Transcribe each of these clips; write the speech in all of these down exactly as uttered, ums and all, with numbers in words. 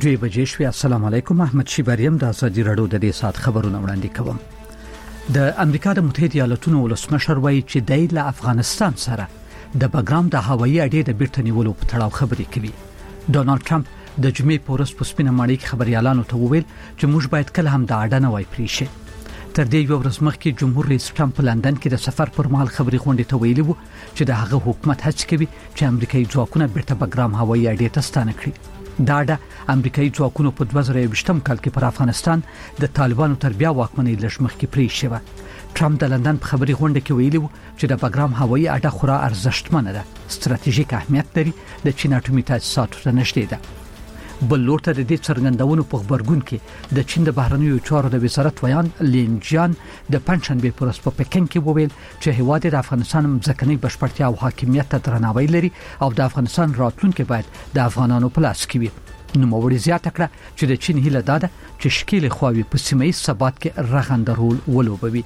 دوی بجې شوي. السلام علیکم. احمد شیبریم د ازادي رادیو د دې سات خبرونه وړاندې کوم. د امریکا د متحده ایالاتونو ولسمشر وایي چې د افغانستان سره د بګرام د هوایي اډې د بیرته نیولو په تړاو خبرې کوي. ډونالد ټرمپ د جمعې په ورځ په سپینه ماڼۍ کې خبريالانو ته وویل چې موږ باید کله هم د اډه نه وای پرې شي. تر دې یو ورځ مخکې جمهور رئیس ټرمپ په لندن کې د سفر پر مهال خبري غونډې ته ویلي وو چې د هغه حکومت هڅه کوي چې امریکایي ځواکونه بیرته بګرام هوایي اډې ته ستانه کړي. دا اډه امریکایي ځواکونو په دوه زره یوویشتم کال کې پر افغانستان د طالبانو تر بیا واکمنۍ لږ مخکې پرې شوه. ټرمپ د لندن په خبري غونډه کې ویلي وو چې د بګرام هوایي اډه خورا ارزښتمنه ده، ستراتیژیک اهمیت لري، د چین اټومي تاسیساتو ته نږدې ده. بل لور ته د دې څرګندونو په خبرګون کې د چین د بهرنیو چارو د وزارت ویان لینجان د پنځشنبه پر ورځ په پکن کې وویل چې هیواد د افغانستان ځمکني بشپړتیا او حاکمیت ته درناوی لري او د افغانستان راتلونکي باید د افغانانو په لاس کې وي. نو موري زیاته کړه چې د چین هیله ده چې شکیل خواوي په سیمه ییز ثبات کې رغنده رول ولوبوي.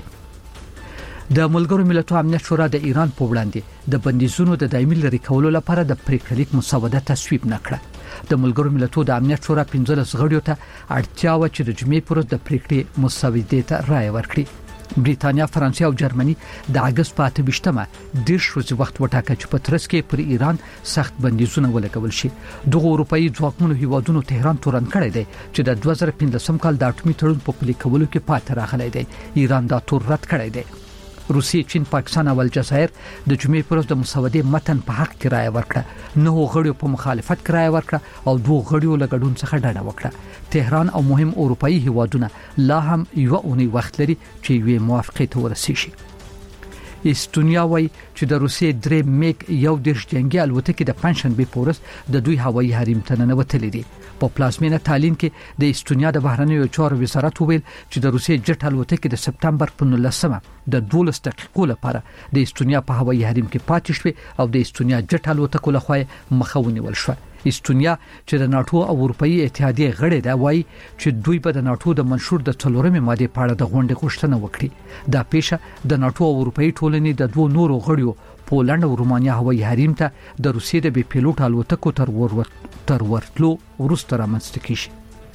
د ملګرو ملتونو امنیت شورا د ایران په وړاندې د بندیزونو د دایمي لري کولو لپاره د پریکړلیک مسوده تصویب نکړه. د ملګرو ملتونو د امنیت شورا پنځلس غړیو ته اړتیا و چې د جمعې پر ورځ د پریکړې مسودې ته رائے ورکړي. بریتانیا، فرانسې او جرمني د اگست په اته ویشتمه د ورځې وخت وټاکه چې په ترڅ کې پر ایران سخت بندیزونه ولګول شي. دغه اروپאי ځواکمنو هیوادونو تهران تورن کړی دی چې د دوه زره پنځلسم کال د اټومي تړون په پلي کولو کې پاتې راغلی دی. ایران دا تور رد کړی دی. روسیې، چین، پاکستان او الجزایر د جمعې پر ورځ د مسودې متن په حق کې رائے ورکړه. نو غړیو په مخالفت کې رائے ورکړه او دوه غړیو له ګډون څخه ډډه وکړه. تهران او مهم اروپאי هیوادونه لا هم یو اونۍ وخت لري چې یو موافقه ته ورسیږي. استونیا وایي چې د روسیې درې میګ یو دیرش جنگي الوتکې د پنځشنبه په ورځ د دوی هوایي حریم ته ننوتلې دي. په پلازمینه تالین کې د استونیا د بهرنیو چارو وزارت وویل چې د روسیې جټ الوتکې د سپتمبر په نولسمه د دولس دقیقو لپاره د استونیا په هوایي حریم کې پاتې شوه او د استونیا جټ الوتکو لخوا مخه ونیول شوه. استونیا چې د ناتو او اروپאי اتحادیه غړی ده وایي چې دوی به د ناتو د منشور د څلورمې ماده په اړه د غونډې غوښتنه وکړي. دا پیښه د ناتو او اروپאי ټولنې د دوه نورو غړیو پولند او رومانیا هوایي حریم ته د روسیې د بي پیلوټ الوتکو تر ور تر ورتلو وروسته رامنځته کیږي.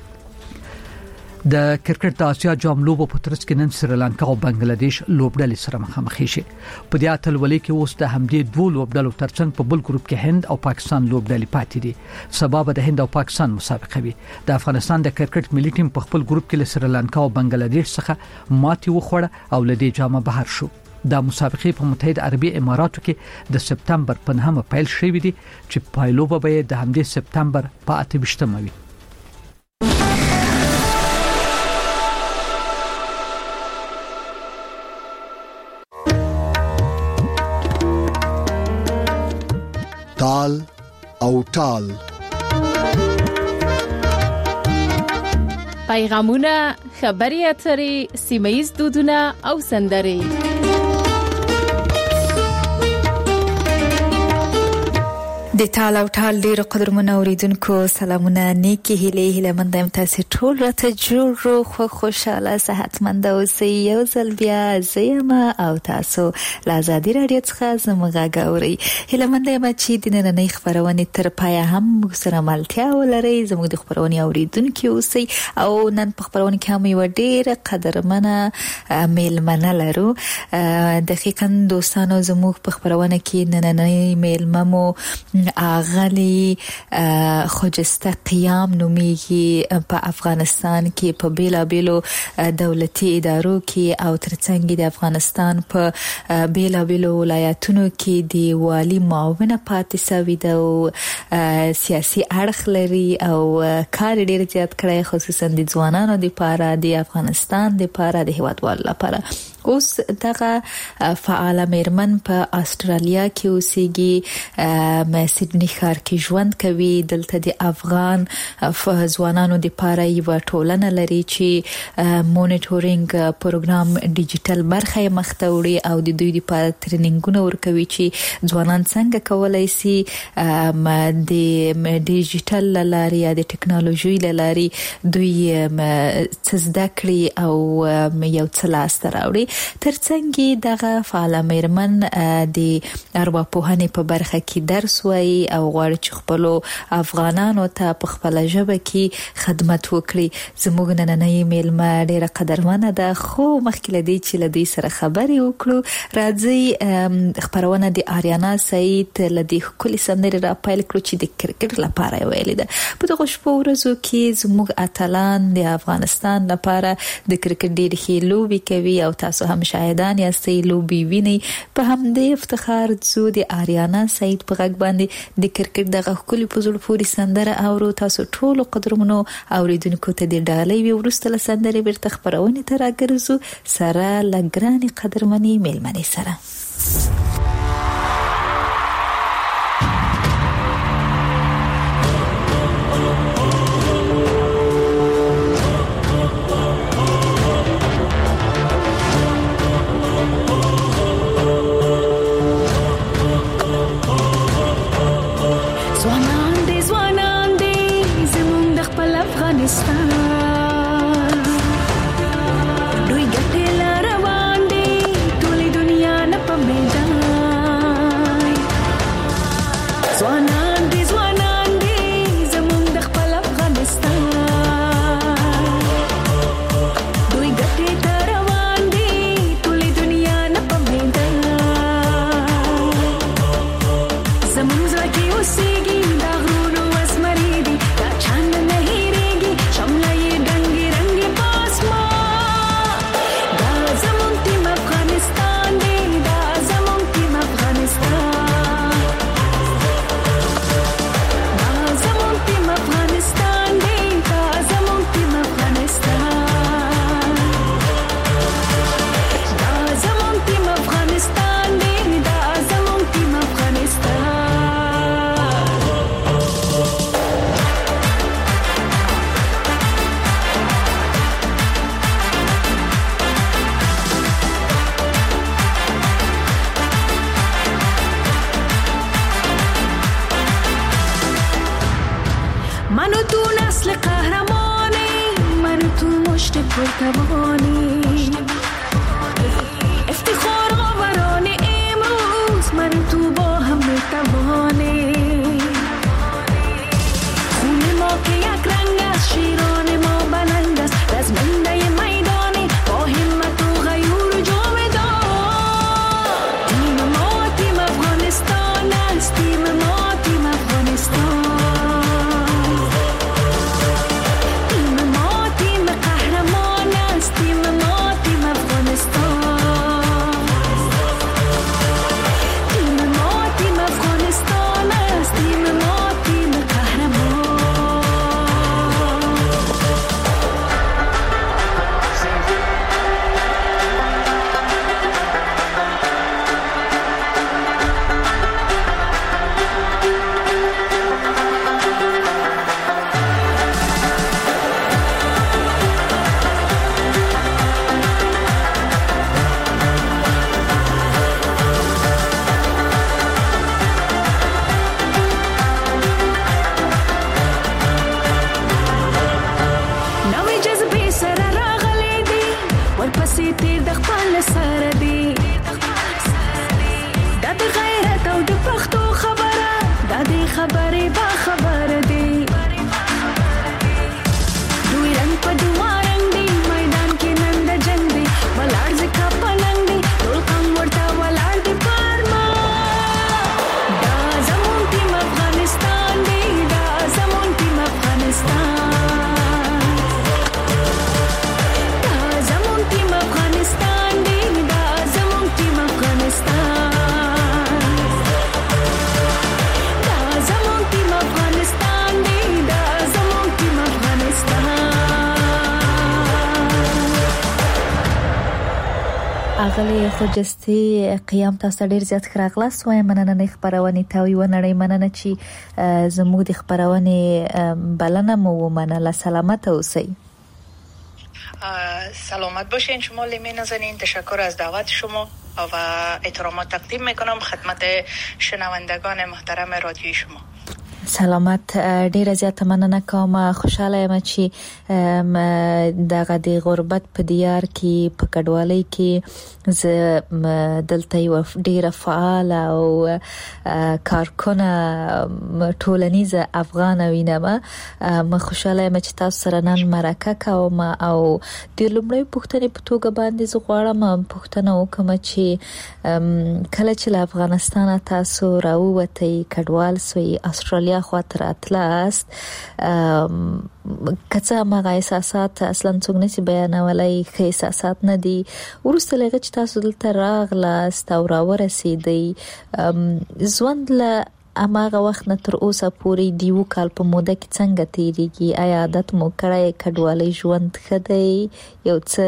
د کرکټ د آسیا جام لوبو په ترڅ کې نن سریلانکا او بنگلاديش لوبډلې سره مخامخ شي. په دې اتلولۍ کې اوس د همدې دوه لوبډلو ترڅنګ په بل ګروپ کې هند او پاکستان لوبډلې پاتې دي. سبب د هند او پاکستان مسابقه وي. د افغانستان د کرکټ ملي ټیم په خپل ګروپ کې له سریلانکا او بنگلاديش څخه ماتې وخوړه او له دې جامه بهر شو. دا مسابقه په متحده عربي اماراتو کې د سپتمبر په نهمه پیل شوې دي چې پایلوبه به د همدې سپتمبر په اته ویشتمه وي. تال او تال پیغامونه، خبري اترې، سیمایي دودونه او سندرې. د تال او تال ډیر قدرمنو اوریدونکو سلامونه، نیکی هیله هیله مند یم تاسو ټول راته جوړ خو خوشاله صحتمند اوسئ. یو ځل بیا زما او تاسو له ازادي رادیو څخه زموږ غاوري هیله مند یم چې د نننۍ خبرونه تر پایه هم سره ملتیا ولرئ. زموږ د خبرونه اوریدونکو اوسئ او نن په خبرونه کې هم یو ډیر قدرمنه میلمنه لرو. دقیقاً دوستانو زموږ په خبرونه کې نننۍ میلممو اغلی خجسته قیام نومیږي. په افغانستان کې په بیلا بیلو دولتي ادارو کې او ترڅنګ د افغانستان په بیلا بیلو ولایتونو کې د والی معاونه پاتې سوي ده او سیاسي اړخ لري او کار ډیر زیات کړی، خصوصا د ځوانانو لپاره، د افغانستان لپاره، د هیوادوالو لپاره. اوس دغه فعال میرمن په استرالیا کې اوسېږي، سیدنی ښار کې ژوند کوي. دلته د افغان ځوانانو لپاره یو ټولنه لري چې مونیټورینګ پروګرام ډیجیټل برخه یې مخته وړي او د دوی لپاره ټریننګونه ورکوي چې ځوانان څنګه کولای شي د ډیجیټل لارې یا د ټکنالوژي لارې دوی څه زده کړي او یو څه لاسته راوړي. ترڅنګ دغه فعال میرمن د ارواپوهنې په برخه کې درس وایي او غواړي چې خپل افغانانو ته په خپل ژبه کې خدمت وکړي. زموږ نننۍ میلمه ډیره قدرمنه ده، خو مخکې لدی چې لدی سره خبرې وکړو راځي خبرونه د آریانا سعید لدی کلی سندري را پایل کړو چې د کرکټ لپاره ویل ده. په دغه شپه ورځو کې زموږ اتلان د افغانستان لپاره د کرکټ ډېر ښه لوبي کوي او تاسو هم شاهدان یاستئ لوبي ویني. په همدې افتخار زو د آریانا سعید په غږ باندې د کرکټ دغه کلی په زړه پورې سندره اورو. تاسو ټول قدرمنو اوریدونکو ته د ډالۍ وی ورسته له سندرې بیرته خبرونه تر راګرځو سره لګراني قدرمنې میلمنې سره. اغلی خوجستی قیام تاسو ډیر زیات خراغلاس وای مننه نه خبرونه ته وی ونړی مننه چې زموږ د خبرونه بلنه مو مننه. سلامت اوسئ. سلامت باشین شما لیمه نازنین. تشکر از دعوت شما و احترامات تقدیم میکنم خدمت شنوندگان محترم رادیوی شما. سلامت. ډیر زیات مننه کوم. خوشاله یم چې دغه د غربت په دیار کې په کډوالۍ کې ز دلته یو ډیر فعال او کارکونه ټولنیزه افغان وینم. ما خوشاله یم چې تاسو سره نن مرکه کوم او د لومړی پوښتنې په توګه باندې زه غواړم پوښتنه وکم چې کله چې له افغانستان تاسو راووتئ کډوال سوی استرالیا خاطر اتلاست کڅه ما احساسات اصلا څنګه نشي بیانولای خې احساسات نه دي ورسته لږ چې تاسو دلته راغلاست او راورسېدئ ژوند له اماغه وخت نه تر اوسه پورې دیو کال په موده کې څنګه تیریږي؟ آیا عادت مو کړی کډوالۍ ژوند خدای یو څه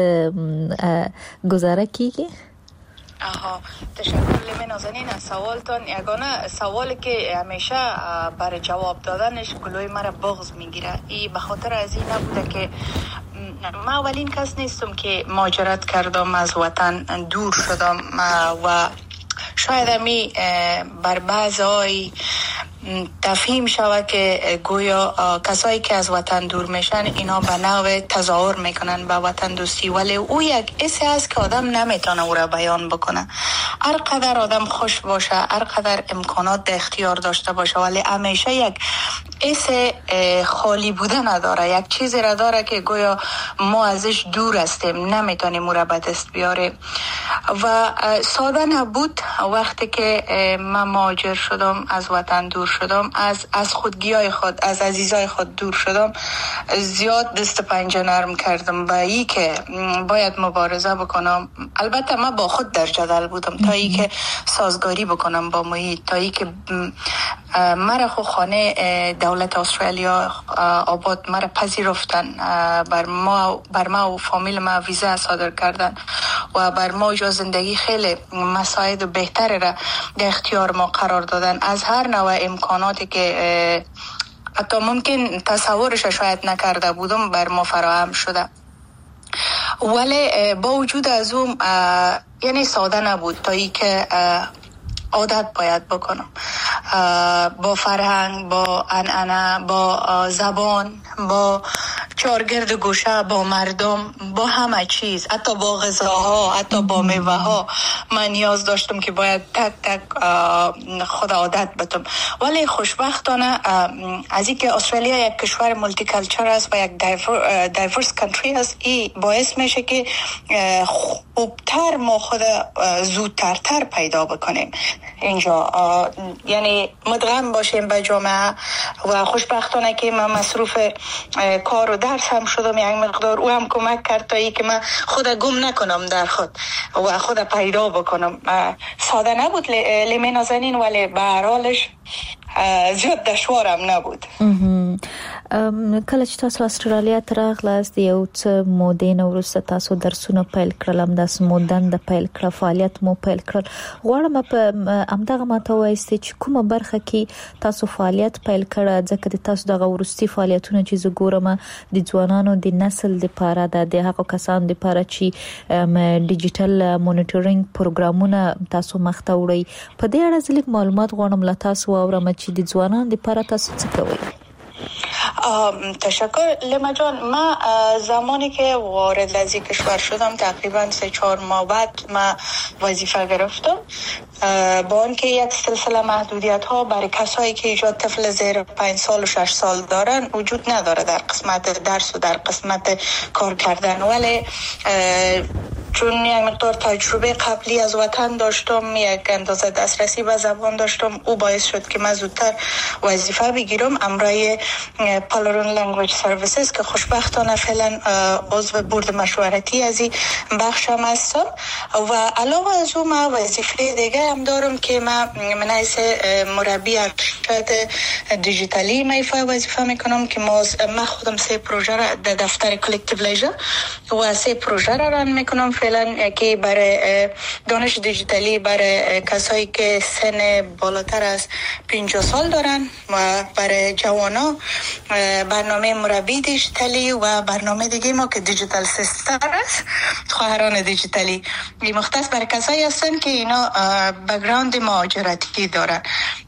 گزاره کیږي؟ آها تشکر لیمه نازنین از سوالتان. یگانه سوالی که همیشه برای جواب دادنش گلوی مرا بغض میگیره ای به خاطر از این نبوده که ما اولین کس نیستم که مهاجرت کردم از وطن دور شدم و شاید همی بر بعضی تفهیم شود که گویا کسایی که از وطن دور میشن اینا به نوع تظاهر میکنن به وطن دوستی ولی او یک حسی است که آدم نمیتونه او را بیان بکنه. هر قدر آدم خوش باشه هر قدر امکانات در اختیار داشته باشه ولی همیشه یک حس خالی بودن نداره، یک چیزی را داره که گویا ما ازش دور هستیم نمیتونیم او را به دست بیاریم و ساده نبود. وقتی که من مهاجر شدم از وطن دور شدم از از خودگیای خود از عزیزای خود دور شدم زیاد دست پنجه نرم کردم با ای که باید مبارزه بکنم. البته من با خود در جدل بودم تا ای که سازگاری بکنم با محیط تا ای که مرا خو خانه دولت استرالیا آباد مرا پذیرفتن بر ما بر ما و فامیل ما ویزا صادر کردن و بر ما جا زندگی خیلی مساعد بهتر را در اختیار ما قرار دادن. از هر نوع امکاناتی که حتی ممکن تصورش شاید نکرده بودم بر ما فراهم شده ولی با وجود از اون یعنی ساده نبود تا ای که عادت باید بکنم با فرهنگ با عنعنه با زبان با چارگرد گوشه با مردم با همه چیز حتی با غذاها حتی با میوه ها من نیاز داشتم که باید تک تک خود عادت بتم. ولی خوشبختانه از این که استرالیا یک کشور مولتی کلچر است و یک دایورس کانتری است ای باعث میشه که خوبتر ما خود زودتر تر پیدا بکنیم اینجا یعنی مدغم باشیم به جامعه و خوشبختانه که من مصروف کار و درس هم شدم یک مقدار او هم کمک کرد تا ای که من خود گم نکنم در خود و خود پیدا بکنم. ساده نبود لیمه نازنین ولی به هر حالش زیاد دشوارم نبود. کله چې تاسو استرالیا ته راغلاست یو څه مودې نه وروسته تاسو درسونه پیل کړل همداسې مودن د پیل کړ فعالیت مو پیل کړل غواړم په همدغه ماته وایستې چې کومه برخه کې تاسو فعالیت پیل کړه ځکه د تاسو دغه وروستي فعالیتونه چې زه ګورم د ځوانانو د نسل لپاره د هغو کسانو لپاره چې ډیجیټل مونیټورینګ پروګرامونه تاسو مخته وړئ په دې اړه ځلګ معلومات غواړم له تاسو واورم چې د ځوانانو لپاره تاسو څه کوئ؟ تشکر لیما جان. من زمانی که وارد از این کشور شدم تقریبا سه چهار ماه بعد من وظیفه گرفتم با آنکه یک سلسله محدودیت ها برای کسایی که ایجاد طفل زیر پنج سال و شش سال دارن وجود نداره در قسمت درس و در قسمت کار کردن ولی چون یک مقدار تجربه قبلی از وطن داشتم یک اندازه دسترسی به زبان داشتم او باعث شد که من زودتر وظیفه بگیرم امرای پالرون لنگویج سرویسز که خوشبختانه فعلا عضو بورد مشورتی از این بخشم هستم و علاوه از اون من وظیفه دیگه هم دارم که من من حیث مربی ارشد دیجیتالی میفای وظیفه میکنم که من خودم سه پروژه را در دفتر کلکتیو لیژر و سه پروژه را ران میکنم فعلا که برای دانش دیجیتالی برای کسایی که سن بالاتر از پنجاه سال دارن و برای جوانا برنامه مربی دیجیتالی و برنامه دیگه ما که دیجیتال سیستر است خواهران دیجیتالی مختص برای کسایی هستن که اینا بک‌گراند مهاجرتی دارن.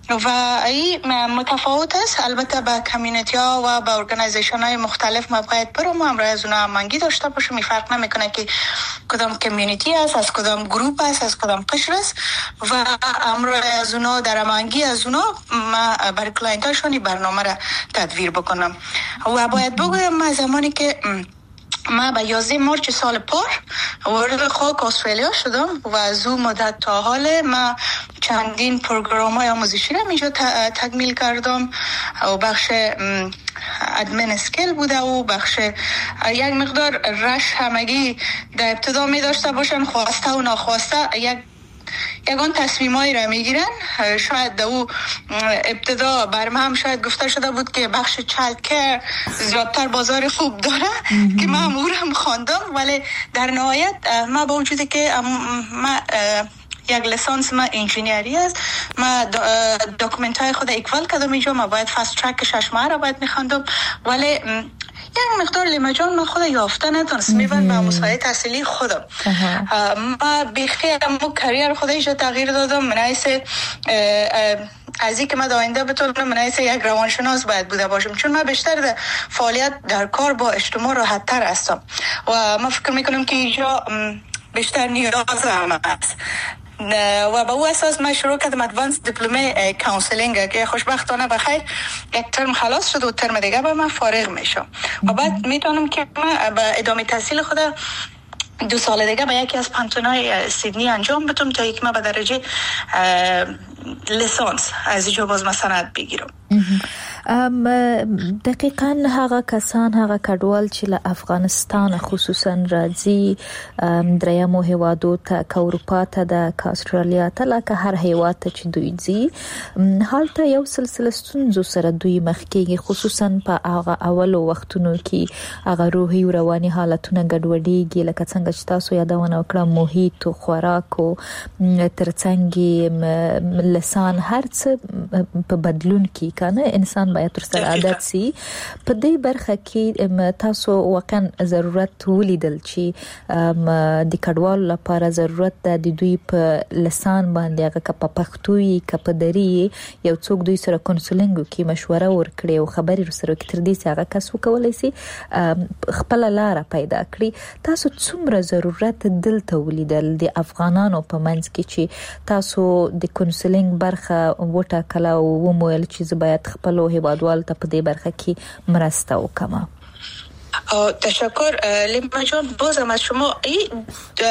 و این متفاوت است. البته با کمیونیتی ها و با ارگانایزیشن های مختلف ما باید برم و همراه از اونا هماهنگی داشته باشم. می فرق نمیکنه که کدام کمیونیتی است، از کدام گروپ است، از کدام قشر است و همراه از اونا در هماهنگی از اونا ما برای کلاینت هاشون برنامه را تدویر بکنم. و باید بگویم ما زمانی که ما به یازده مارچ سال پار وارد خاک استرالیا شدم و از اون مدت تا حال ما چندین پروگرام های آموزشی را اینجا تکمیل کردم و بخش ادمین اسکیل بوده و بخش یک مقدار رش همگی در ابتدا می داشته باشن، خواسته و ناخواسته یک یگان تصمیمایی را میگیرن. شاید دو ابتدا برم هم شاید گفته شده بود که بخش چایلد کیر زیادتر بازار خوب داره که من امور هم خواندم، ولی در نهایت ما با وجودی که ما یک لیسانس ما انجینیری است، ما داکومنت های خود اکوال کردم اینجا، ما باید فاست ترک شش ماه را باید میخواندم، ولی یک مقدار لیمجان من خود یافته نتونست میبند به مسابقه تحصیلی خودم. ما بخیر مو کریر خود ایجا تغییر دادم. من حیث از این که من داینده بتونم من حیث یک روانشناس باید بوده باشم، چون من بیشتر در فعالیت در کار با اجتماع راحت تر هستم و من فکر میکنم که اینجا بیشتر نیاز هم است و با او اساس من شروع کردم ادوانس دیپلمه کانسلینگ که خوشبختانه بخیر یک ترم خلاص شد و ترم دیگه با من فارغ میشم و بعد میتونم که من به ادامه تحصیل خود دو سال دیگه به یکی از پانتونای سیدنی انجام بدم تا یک ما به درجه لیسانس از اینجا باز مسند بگیرم. دقیقاً هغه کسان هغه کډوال چې له افغانستان خصوصا راځي دریمو هیوادو ته که اروپا ته ده که استرالیا ته لکه هر هیواد ته چې دوی ځي هلته یو سلسله ستونزو سره دوی مخ کېږي، خصوصا په هغه اولو وختونو کې هغه روحي او رواني حالتونه ګډوډېږي لکه څنګه چې تاسو یادونه وکړه محیط او خوراک او ترڅنګ لسان هر څه په بدلون کې کنه انسان باید تر سره عادت سي. په دې برخه کې تاسو واقعا ضرورت ولیدل چې د کډوالو لپاره ضرورت ده د دوی په لسان باندې هغه که په پښتو وي که په دري یو څوک دوی سره کونسلینګ وکړي، مشوره ورکړي او خبرې سره وکړي تر دې چې هغه کس وکولای سي خپل لاره پیدا کړي. تاسو څومره ضرورت دلته ولیدل د افغانانو په منځ کې چې تاسو د کونسلینګ برخه وټاکله او ومویل چې زه باید خپل هیوادوال ته په دې برخه کې مرسته وکړم؟ تشکر لیما جان. بازم از شما این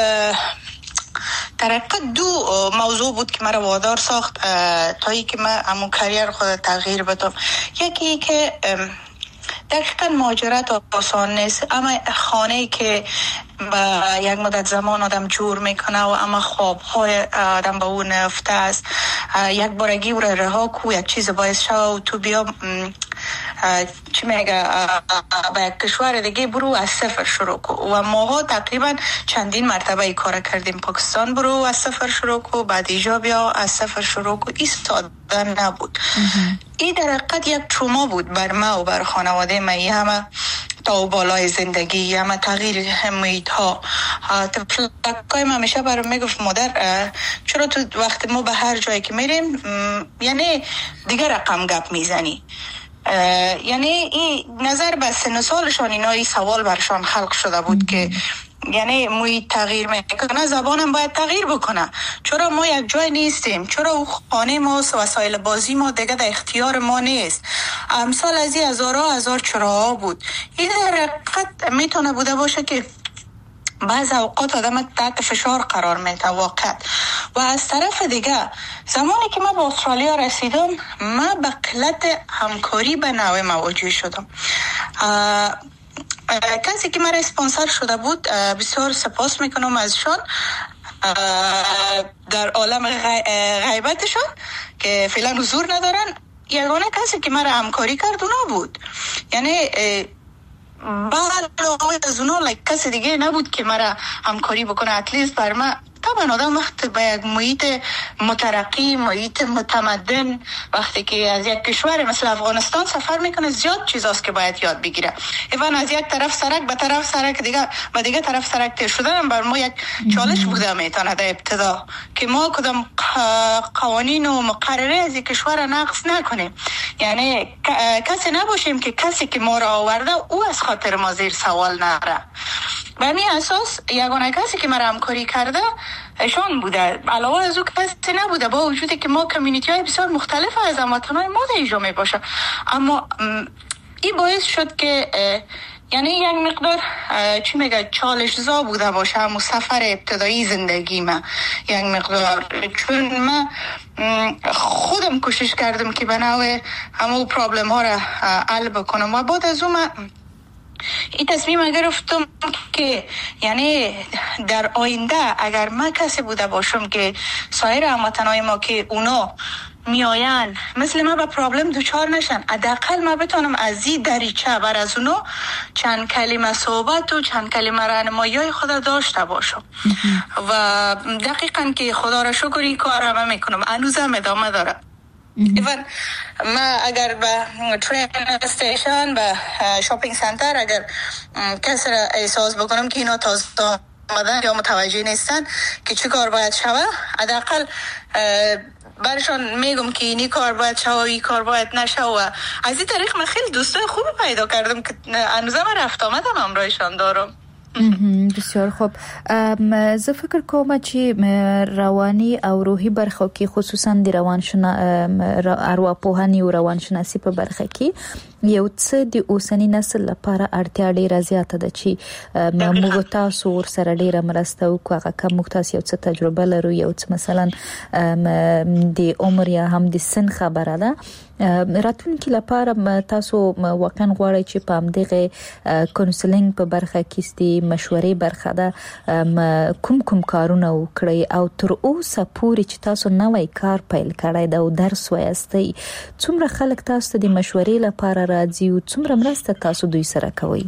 در حقیقت دو موضوع بود که مرا وادار ساخت تا ای که من همون کریر خود تغییر بدم. یکی که دقیقا مهاجرت آسان نیست، اما خانه‌ای که با یک مدت زمان آدم جور میکنه و اما خوابهای آدم به اون نفته است، یک بارگی او را رها کو یک چیز باعث شو و تو بیا چی میگه به یک کشور دیگه برو از صفر شروع کو. و ماها تقریبا چندین مرتبه ای کار کردیم. پاکستان برو از صفر شروع کو، بعد ایجا بیا از صفر شروع کو. این ساده نبود. این در حقیقت یک تروما بود بر ما و بر خانواده ما. این همه تا و بالای زندگی، همه تغییر محیط ها. تفلکای ما همیشه برام میگفت مادر چرا تو وقت ما به هر جایی که میریم یعنی دیگه رقم گپ میزنی، یعنی این نظر به سن و سالشان اینا این سوال برشان خلق شده بود که یعنی محیط تغییر میکنه، زبانم باید تغییر بکنه. چرا ما یک جای نیستیم؟ چرا او خانه ما وسایل بازی ما دیگه در اختیار ما نیست؟ امثال از این هزارها هزار چراها بود. این در حقیقت میتونه بوده باشه که بعض اوقات آدم تحت فشار قرار میده واقعا. و از طرف دیگه زمانی که ما به استرالیا رسیدم ما به قلت همکاری به نوع مواجه شدم. کسی که مرا اسپانسر شده بود بسیار سپاس میکنم ازشان در عالم غیبتشان که فعلا حضور ندارن. یگانه کسی که مرا همکاری کرد اونا بود، یعنی بعد از اونا لایک کسی دیگه نبود که مرا همکاری بکنه. اتلیست بر من طبعا آدم وقتی به یک محیط مترقی، محیط متمدن، وقتی که از یک کشور مثل افغانستان سفر میکنه زیاد چیزاست که باید یاد بگیره. ایوان از یک طرف سرک به طرف سرک دیگه به دیگه طرف سرک تیر شدن بر ما یک چالش بوده میتونه در ابتدا که ما کدام قوانین و مقرره از کشور نقض نکنیم. یعنی کسی نباشیم که کسی که ما را آورده او از خاطر ما زیر سوال نره. به همین اساس یگانه کسی که ما را همکاری کرده ایشان بوده، علاوه از او کسی نبوده، با وجودی که ما کمیونیتی های بسیار مختلف از هموطنان ما در اینجا می باشه. اما این باعث شد که یعنی یک مقدار چی میگه چالش زا بوده باشه همون سفر ابتدایی زندگی من یک مقدار، چون من خودم کوشش کردم که به نوع همون پرابلم ها را حل بکنم و بعد از اون من این تصمیم گرفتم که یعنی در آینده اگر من کسی بوده باشم که سایر هموطنای ما که اونا میاین مثل ما به پرابلم دوچار نشن، حداقل ما بتونم از این دریچه بر از اونو چند کلمه صحبت و چند کلمه راهنمایی خود داشته باشم. و دقیقاً که خدا را شکر این کار را من میکنم، هنوزم ادامه داره. ایوان ما اگر به ترین استیشن به شاپینگ سنتر اگر کسی را احساس بکنم که اینا تازه آمدن یا متوجه نیستن که چه کار باید شوه، حداقل برشان میگم که اینی کار باید شوه و این کار باید نشوه. و از این طریق من خیلی دوستای خوبی پیدا کردم که هنوزم رفت آمدن همراهشان دارم. بسیار خوب. زه فکر کوم چې رواني او روحي برخه کې خصوصا د روانشنا ارواپوهنې او روانشناسي په برخه کې یو څه د اوسنی نسل لپاره اړتیا ډیره زیاته ده چې موږ تاسو ور سره ډیره مرسته وکړو. هغه کوم تاسو یو څه تجربه لرو، یو څه مثلا د عمر یا هم د سن خبره ده راتلونکي لپاره تاسو واقعا غواړئ چې په همدغه کونسلینګ په برخه کې ستې مشورې برخه ده کوم کوم کارونه وکړئ او تر اوسه پورې چې تاسو نوې کار پیل کړئ دا او درس وایستئ، څومره خلک تاسو ته د مشورې لپاره راځي او څومره مرسته تاسو دوی سره کوئ؟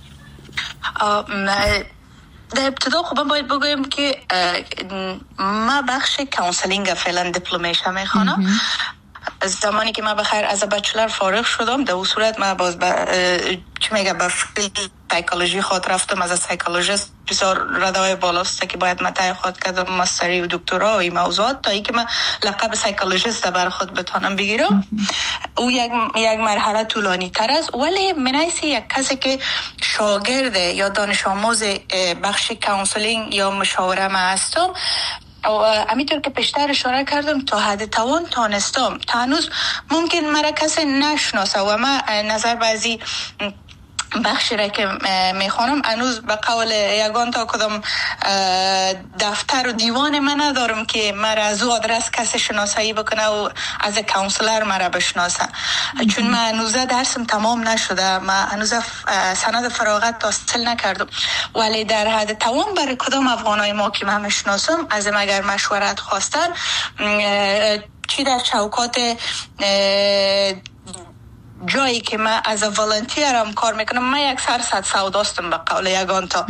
در ابتدا خب باید بگویم که ما بخش کانسلینگ فعلا دیپلمش میخوانم. از زمانی که من بخیر از بچلر فارغ شدم در اون صورت من باز با چی میگه با سایکولوژی خود رفتم از سایکولوژیست بسیار ردای بالاست که باید متای خود کردم ماستری و دکترا و این موضوعات تا ای که من لقب سایکولوژیست بر خود بتانم بگیرم. او یک یک مرحله طولانی تر است، ولی منایسی یک کسی که شاگرد یا دانش آموز بخش کانسلینگ یا مشاوره ما هستم او همینطور که پیشتر اشاره کردم تا حد توان تانستم تا هنوز ممکن مرا کسی نشناسه و من نظر بعضی بخشی را که میخوانم هنوز به قول یگان تا کدام دفتر و دیوان من ندارم که مرا از او آدرس کسی شناسایی بکنه و از کانسلر مرا بشناسه، چون من هنوز درسم تمام نشده، من هنوز سند فراغت حاصل نکردم. ولی در حد توان برای کدام افغانای ما که من میشناسم از اگر مشورت خواستن چی در چوکات جایی که من از والنتیرم کار میکنم، من یک سرصد سوداستم به قول یگان تا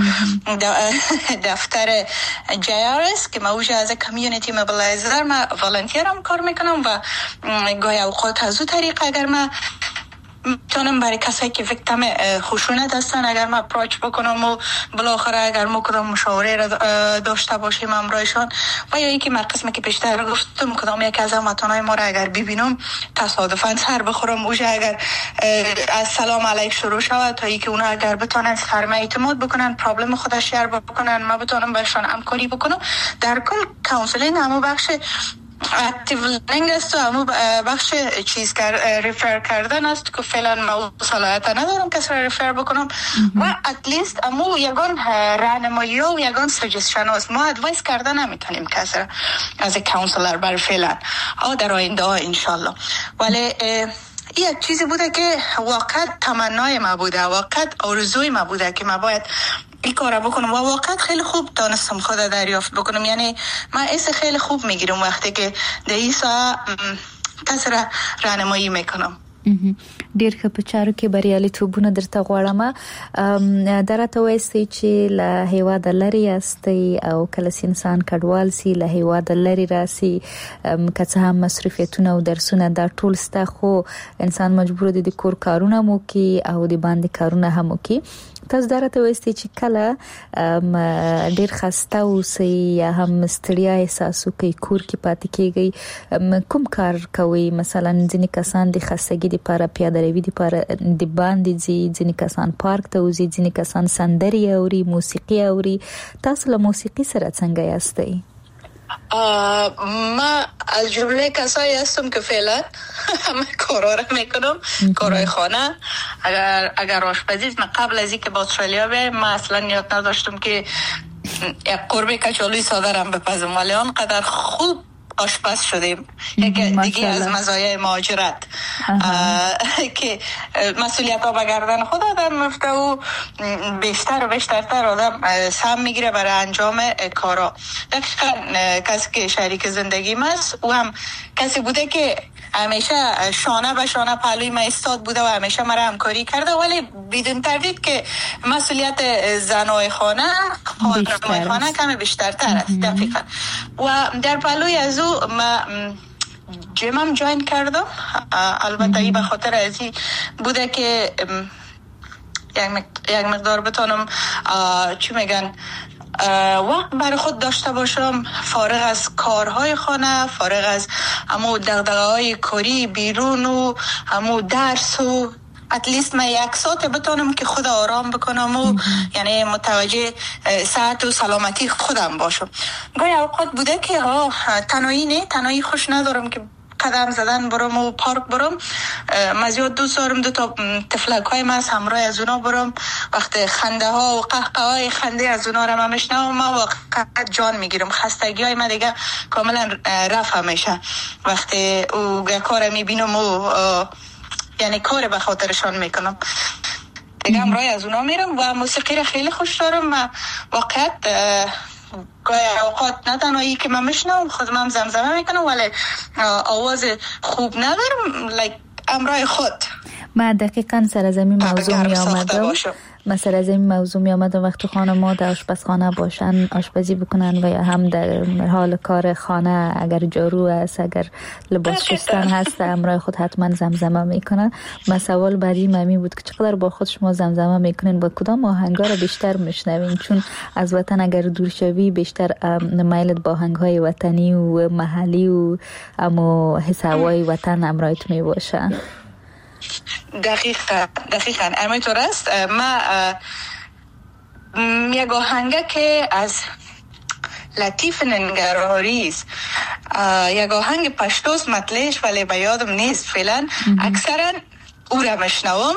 دفتر جی آر اس که من اوجه از کمیونیتی موبیلایزر من والنتیرم کار میکنم و گاهی اوقات از او طریق اگر من میتونم برای کسایی که ویکتیم خشونت هستن اگر من اپروچ بکنم و بالاخره اگر ما کدام مشاوره را داشته باشیم همراهشان و یا اینکه من قسمی که پیشتر گفتم کدام یک از هموطنای ما را اگر ببینم تصادفاً سر بخورم اوجه اگر از سلام علیک شروع شود تا اینکه اونا اگر بتونن سرمه اعتماد بکنن پرابلم خودش شیر بکنن ما بتونم برشان همکاری بکنم. در کل کانسلینگ همو بخش اکتیو لرنینگ است و همو بخش چیز کر ریفر کردن است که فعلا ما صلاحیت ندارم کسی را ریفر بکنم و اتلیست همو یگان راهنمایی و یگان سجستشن است، ما ادوایس کردن نمیتونیم کسی را از کانسلر بر فعلا او در آینده ها انشالله. ولی یک چیزی بوده که واقعا تمنای ما بوده، واقعا آرزوی ما بوده که ما باید این کار بکنم و واقعا خیلی خوب دانستم خود دریافت بکنم. یعنی من ایسا خیلی خوب میگیرم وقتی که در ایسا کسی را راهنمایی میکنم. ډیر ښه په چارو کې بریالیتوبونه درته غواړم. درته وایي چې له هیواده لري یاستئ او کله چې انسان کډوال سي له هیواده لري راسي که څه هم مصرفیتونه او درسونه دا ټول ستا، خو انسان مجبور دی د کور کارونه مو کوي او د باندې کارونه هم کوي. تاسو درته وایستي چې کله ډیر خسته اوسئ یا هم ستړیا احساس کوي کور کې پاتې کیږي کوم کار کوي؟ مثلا ځینې کسان د خستګي لپاره پیاده روي لپاره د باندې ځي، ځینې کسان پارک ته وځي، ځینې کسان سندري اوري، موسیقي اوري. تاسو له موسیقي سره څنګه یاستئ؟ ما از جمله کسایی هستم که فعلا همه کارا را میکنم، کارهای خانه. اگر اگر آشپزی من قبل از اینکه با استرالیا بیایم ما اصلا نیت نداشتم که یک قربه کچالوی ساده را بپزم، ولی آنقدر خوب آشپز شدیم. یک دیگه از مزایای مهاجرت که مسئولیت ها به گردن خود آدم میفته و بیشتر و بیشترتر آدم سهم میگیره برای انجام کارا. دقیقا کسی که شریک زندگیم است او هم کسی بوده که همیشه شانه به شانه پهلوی من ایستاد بوده و همیشه مرا همکاری کرده، ولی بدون تردید که مسئولیت زنای خانه خانه خانه کمی بیشترتر است. دقیقا. و در پهلوی از او ما جیمم جوین کردم. البته ای به خاطر از این بوده که یک مقدار بتونم چی میگن وقت برای خود داشته باشم، فارغ از کارهای خانه، فارغ از همو دغدغه‌های کاری بیرون و همو درس و اتلیست من یک ساعت بتونم که خود آرام بکنم و یعنی متوجه صحت و سلامتی خودم باشم. گاهی اوقات بوده که ها تنهایی نه، تنهایی خوش ندارم که قدم زدن برم و پارک برم. من زیاد دوست دارم دو تا تفلک های من همراه از اونا برم. وقت خنده ها و قهقه های خنده از اونا رو من میشنم، من واقعا جان میگیرم. خستگی های من دیگه کاملا رفت همیشه وقتی او کار میبینم و یعنی کار به خاطرشان میکنم دیگه همراه از اونا میرم. و موسیقی رو خیلی خوش دارم. من واقعا گاهی اوقات نه تنهایی که من میشنم خودم هم زمزمه میکنم، ولی آواز خوب ندارم لایک همراه خود. من دقیقاً سر از این موضوع می آمدم من سر از این موضوع می آمدم وقتی خانم‌ها در آشپزخانه باشن، آشپزی بکنن و یا هم در حال کار خانه، اگر جارو است، اگر لباس شستن هست، همراه خود حتما زمزمه میکنن. من سوال بعدی ممی بود که چقدر با خود شما زمزمه میکنین و کدام آهنگا رو بیشتر میشنوین؟ چون از وطن اگر دور شوی بیشتر میلت با آهنگ‌های وطنی و محلی و اما حس هوای وطن همراهت میباشه. دقیقا دقیقا همینطور است. ما یک آهنگ که از لطیف ننگرهاری است، یک آهنگ پشتوست مطلعش ولی به یادم نیست فعلا. اکثرا او را میشنوم،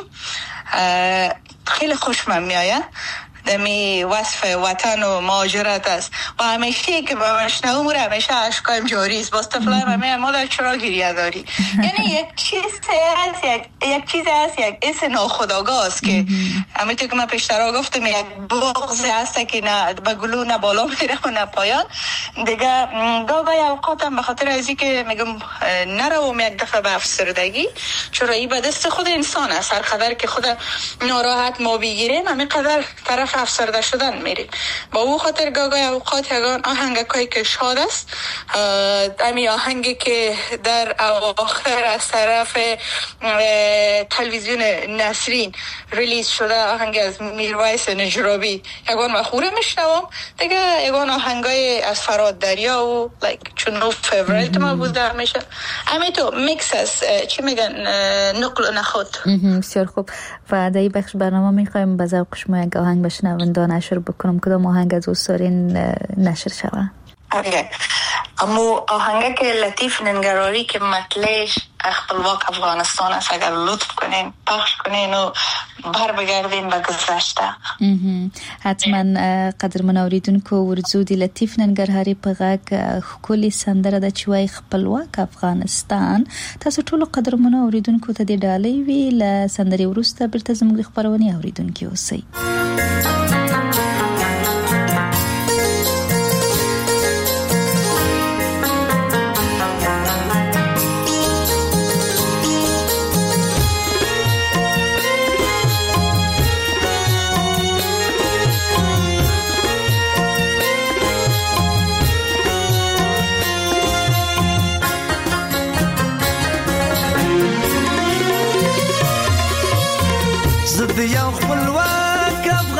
خیلی خوشم میآید. دمی وصف وطن و مهاجرت است و همیشه که با مشنوم رو همیشه اشکایم جاری است. باز طفلای من میگن مادر چرا گریه داری؟ یعنی یک چیز هست، یک یک چیز هست، یک حس ناخودآگاه است که همینطور که من پیشتر گفتم یک بغض هست که نه به گلو نه بالا میره و نه پایان. دیگه گاهی اوقاتم به خاطر ازی که میگم نروم یک دفعه به افسردگی، چرا این به دست خود انسان است. هر قدر که خود ناراحت ما بگیریم همین قدر طرف افسرده شدن میریم. با او خاطر گاهی اوقات یگان آهنگایی که شاد است، امی آهنگی که در اواخر از طرف تلویزیون نسرین ریلیز شده، آهنگ از میرویس نجرابی، یگان مخوره میشنوم. دیگه یگان آهنگای از فراد دریا و لایک چون نو فیوریت ما بوده همیشه. امی تو میکس است، چی میگن، نقل و نخود. بسیار خوب. و در این بخش برنامه میخوایم به ذوق شما یک آهنگ بشنونده نشر بکنم. کدام آهنگ از دوست دارین نشر شود؟ اوکی. اما آهنگ که لطیف ننگرهاری که مطلعش خپلواک افغانستان است، اگر لطف کنین پخش کنین و بر بگردین به گذشته. حتما. قدرمن اوریدونکو ورزو دی لطیف ننگرهاری په غږ ښکلې سندره ده چې وایي خپلواک افغانستان. تاسو ټول قدرمن اوریدونکو ته د ډالۍ وی له سندرې وروسته بیرته زموږ خبرونه اوریدونکو اوسئ. زه د یو خپلواک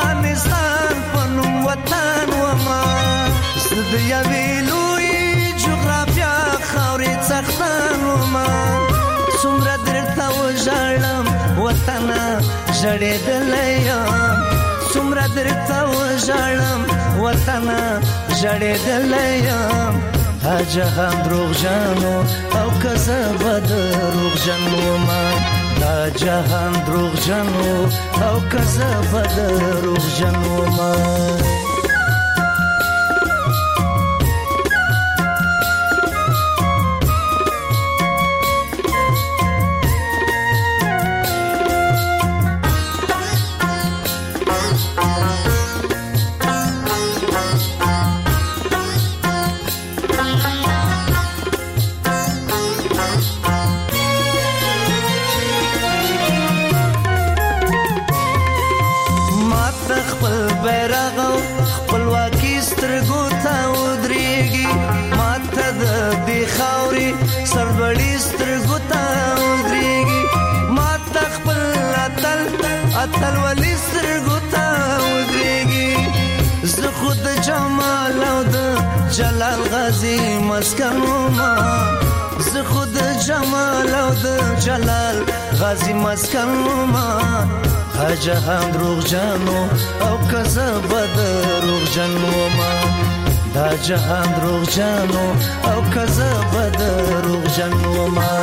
د یوې لوی جغرافیا خاورې څښتن ما څومره درته وژاړم وطنه ژړېدلی یم څومره درته وژاړم وطنه ژړېدلی یم دا جهان دروغجن او که زه به دروغجن ومه دا جهان دروغجن او که زه به دروغجن ومه اتل ولی سترګو ته ودرېږي زه خو د جمال او د جلال غازي مسکن ومه زه خو د جمال او د جلال غازي مسکن ومه دا جهان دروغجن او که زه به دروغجن ومه دا جهان دروغجن او که زه به دروغجن ومه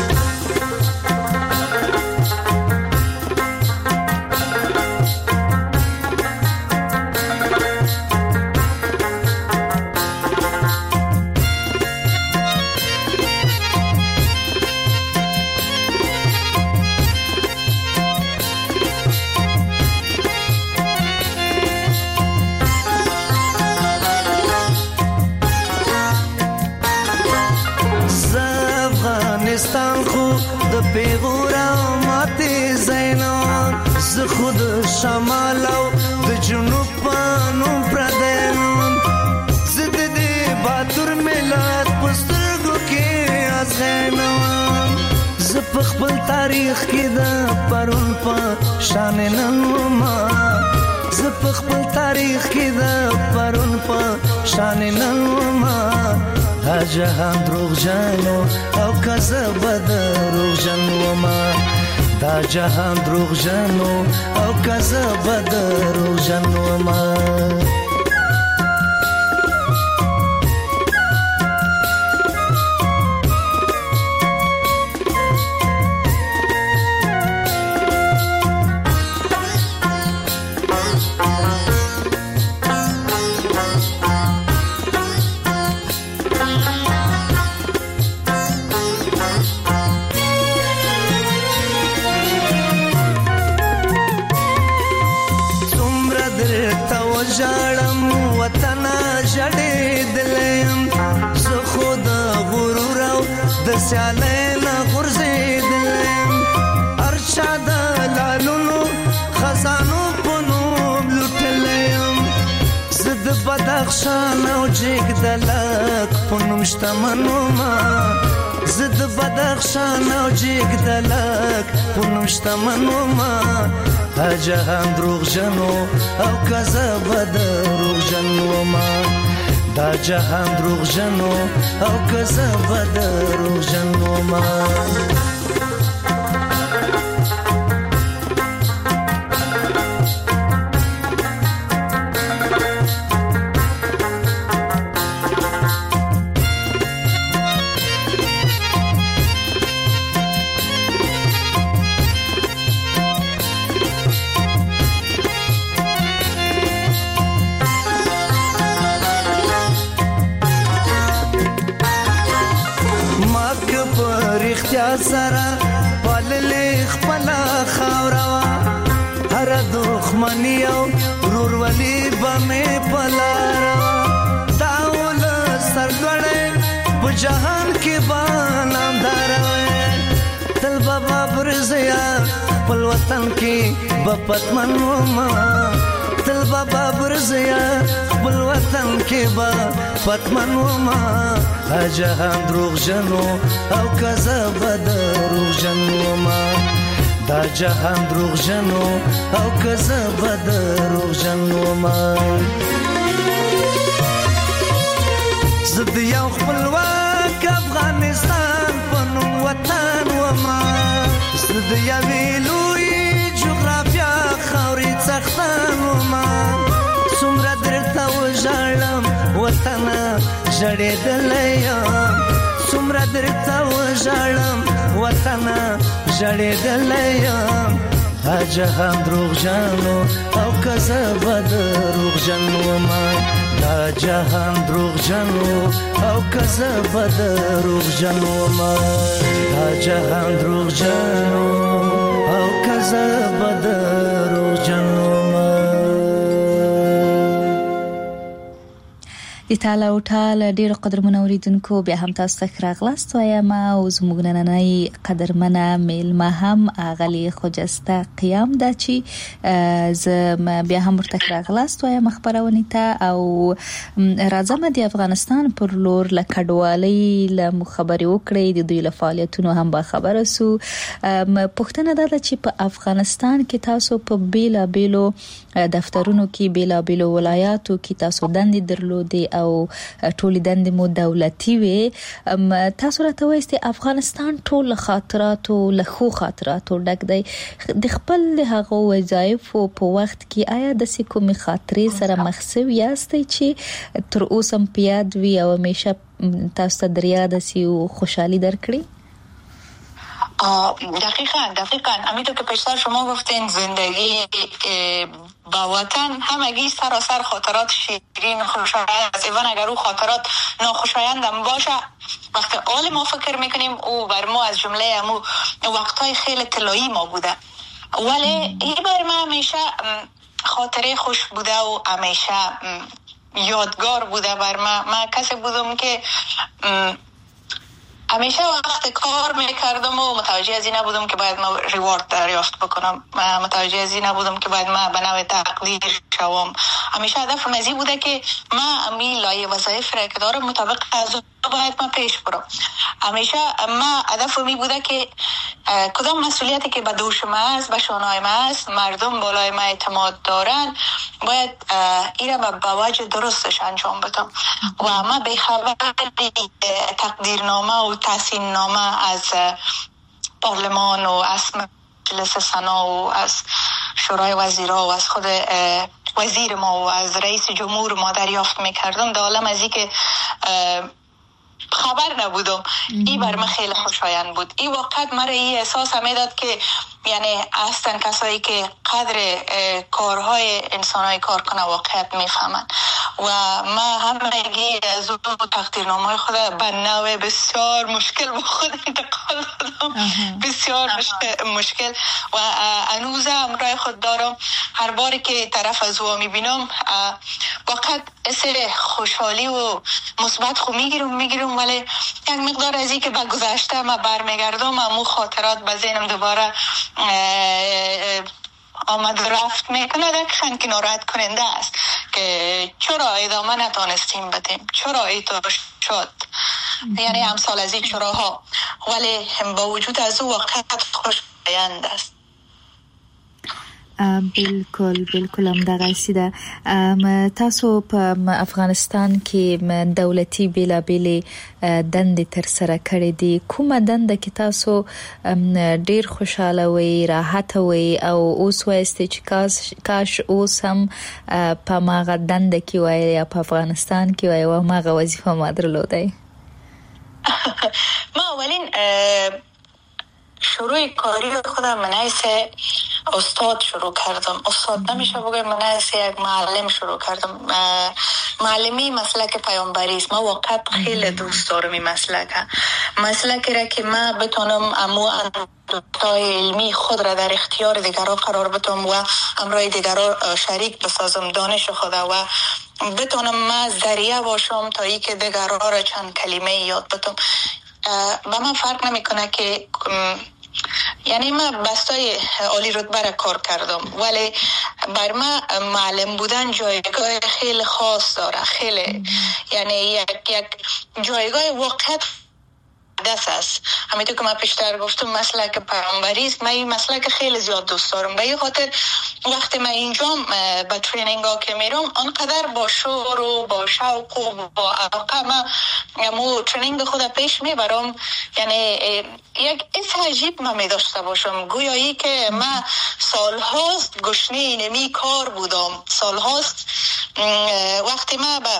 خود شمال او د جنوب پانو پردینم زد دی باتور ملت پسترگو کی از غینم ز پخبل تاریخ کی دا پرون پا شان ننوما ز پخبل تاریخ کی دا پرون پا شان ننوما دا جهان دروغ جانو او کذب دروغجن وما دا جهان دروغجن او کذب دروغجن وما جړم وطن جړې دلم زه خود غرور او د سیالې نه غرزې دلم ارشا د لالونو خزانو پونو لټلم زد بدخشان او جګ دلک پونم شتمنو ما زد بدخشان او جګ دلک پونم شتمنو ما دا جهان دروغجن او کذب دروغجن وما دا جهان دروغجن او کذب دروغجن وما سره پاللې خپل خاوروا هر دښمنی او ورورولي بمې پلاروا داول سرګړې په جهان کې بانم دروي تل بابا برزیا په وطن کې بپتمن وما تل بابا برزیا په وطن کې بپتمن وما جهان دروغجن او کذب دروغجن وما دا جهان دروغجن او کذب دروغجن وما زد یو خپلواک افغانستان پنو وطن وما زد یو لوی جغرافیا خاوري څختن وما څومره درته وژړم وطن ژړېدلی یم څومره درته وژړم وطن ژړېدلی یم دا جهان دروغجنو او که زه به دروغجن وما دا جهان دروغجنو او که زه به دروغجن وما دا جهان دروغجنو او که زه به دروغجن وما. د تعالی او تعالی ډیر قدرمن اوریدونکو بیا هم تاسو ته راغلاست وایم او زموږ نننۍ قدرمنه میلمه هم اغلی خوجسته قیام ده چې زه بیا هم ورته راغلاست وایم خبرونه ته او راځم د افغانستان پر لور له کډوالۍ له مخابري وکړې د دوی له فعالیتونو هم با خبره سو. پښتنه ده چې په افغانستان کې تاسو په بیلا بیلو دفترونو کې بیلا بیلو ولایاتو کې تاسو دندې درلودې او ټول دندې مو دولتي وي. تاسو راته وایي افغانستان ټول خاطراتو له خو خاطراتو ډک دی. د خپل هغه وظایف په وخت کې آیا د کومې خاطرې سره مخ شوي یاستئ چې تر اوسه په یاد وي او همیشه تاسو ته در یاد شي او خوشحالي درکړي؟ دقیقاً دقیقاً همینطور که پیشتر شما گفتین زندگی با وطن همگی سراسر خاطرات شیرین خوشایند است. ایوان اگر او خاطرات ناخوشایند هم باشه وقتی آل ما فکر میکنیم او بر ما از جمله امو وقتای خیلی طلایی ما بوده ولی این بر ما همیشه خاطره خوش بوده و همیشه یادگار بوده بر ما. من کسی بودم که همیشه وقت کار میکردم و متوجه از این نبودم که باید ما ریوارد دریافت بکنم، متوجه از این نبودم که باید ما به نوع تقدیر شوم. همیشه هدفم از این بوده که ما امی لایه وظایف را که دارم مطابق از باید ما پیش برم. همیشه ما هدفم این بوده که کدام مسئولیتی که به دوش ما است، به شانه‌های ما است، مردم بالای ما اعتماد دارن، باید این را به وجه درستش انجام بدم و ما به خبر تقدیرنامه و تحسین نامه از پارلمان و از مجلس سنا و از شورای وزیرا و از خود وزیر ما و از رئیس جمهور ما دریافت میکردم. در عالم از این که خبر نبودم این بر من خیلی خوشایند بود. این وقت مرا این احساس میداد که یعنی اصلا کسایی که قدر کارهای انسانهای کار کنه واقعیت میفهمن و ما همگی از اون تقدیرنامه‌های خود به نوع بسیار مشکل با خود انتقال دادم، بسیار مشکل و هنوز هم رای خود دارم. هر باری که طرف از او میبینم واقعا اصل خوشحالی و مثبت خو میگیرم میگیرم ولی یک مقدار از این که به گذشته ما برمیگردم امو خاطرات به ذهنم دوباره آمد رفت میکنه. دقیقاً که ناراحت کننده است که چرا ادامه نتانستیم بدیم، چرا ایتو شد، یعنی امثال از این چراها، ولی با وجود از او واقعا خوشایند است. بالکل بالکل هم دغه سیده. تاسو په افغانستان کې دولتي بیلابېلې دندې تر سره کړې دي. کومه دنده کې تاسو ډیر خوشاله وئ، راحت وئ او اوس وایسته چې کاش کاش اوس هم په ماغه دنده کې وای یا په افغانستان کې وای او ماغه وظیفه ما درلودای؟ ما اولین شروع کاری خودم من حیث استاد شروع کردم. استاد نمیشه بگم، من حیث یک معلم شروع کردم. معلمی مسلک پیامبری است. ما واقعا خیلی دوست دارم این مسلک. مسلکی را که ما بتونم امو اندوتای علمی خود را در اختیار دیگران قرار بدم و امرای دیگران شریک بسازم دانش خود و بتونم ما ذریعه باشم تا ای که دیگران را چند کلمه یاد بدم. با من فرق نمیکنه که یعنی من بستای عالی رتبه را کار کردم ولی بر من معلم بودن جایگاه خیلی خاص داره، خیلی یعنی یک یک جایگاه واقعیت مقدس است. همینطور که من پیشتر گفتم مسلک پیامبری است. من این مسلک خیلی زیاد دوست دارم. به این خاطر وقتی من اینجا به ترینینگ ها که میرم آنقدر با شور و با شوق و با علاقه من مو ترینینگ خود پیش میبرم. یعنی یک حس عجیب من می داشته باشم، گویایی که من سالهاست گشنه اینمی کار بودم. سالهاست وقتی من به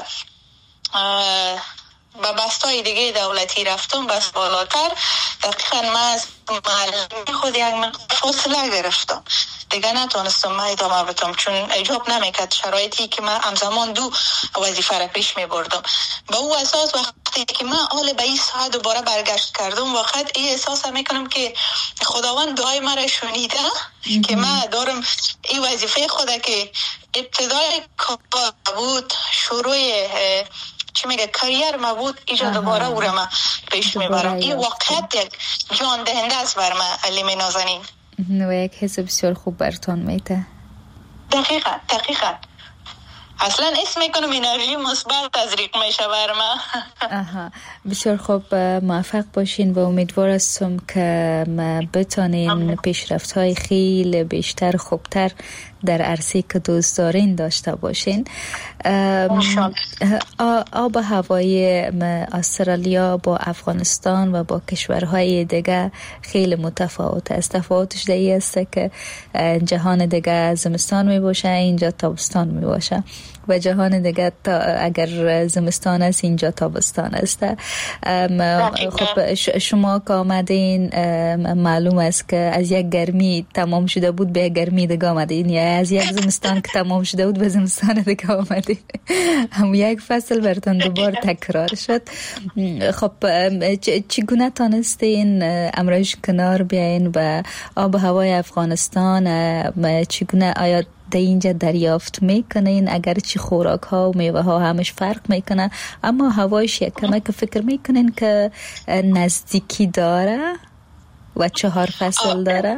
به بستای دیگه دولتی رفتم، بس بالاتر، دقیقا من از معلمی خود یک فاصله گرفتم دیگه، نتونستم من ادامه بدم چون اجاب نمیکرد شرایطی که من همزمان دو وظیفه را پیش می بردم. به او اساس وقتی که من حال به این ساعت دوباره برگشت کردم، وقت این احساس میکنم که خداوند دعای مرا شنیده که من دارم این وظیفه خود که ابتدای کار بود، شروع چی میگه کریر ما بود، ایجا دوباره او را من پیش میبرم. این واقعیت یک جان دهنده است بر من علم نازنین و یک حس بسیار خوب برتون میده. دقیقا دقیقا اصلا اسم میکنم انرژی مثبت تزریق میشه بر من. آها بسیار خوب، موفق باشین و امیدوار هستم که بتانین پیشرفت های خیلی بیشتر خوبتر در عرصه که دوست دارین داشته باشین. آب هوای استرالیا با افغانستان و با کشورهای دیگه خیلی متفاوت است. تفاوتش در این است که جهان دیگه زمستان می باشه، اینجا تابستان می باشه و جهان دیگه تا اگر زمستان است اینجا تابستان است. خب شما که آمدین معلوم است که از یک گرمی تمام شده بود به یک گرمی دیگه آمدین، یا از یک زمستان که تمام شده بود به زمستان دیگه آمدین. هم یک فصل براتون دوبار تکرار شد. خب چگونه تانستین امروز کنار بیاین و آب هوای افغانستان چگونه آیا در اینجا دریافت میکنین؟ اگر چی خوراک ها و میوه ها همش فرق میکنه، اما هوایش یک کمک فکر میکنین که نزدیکی داره و چهار فصل داره؟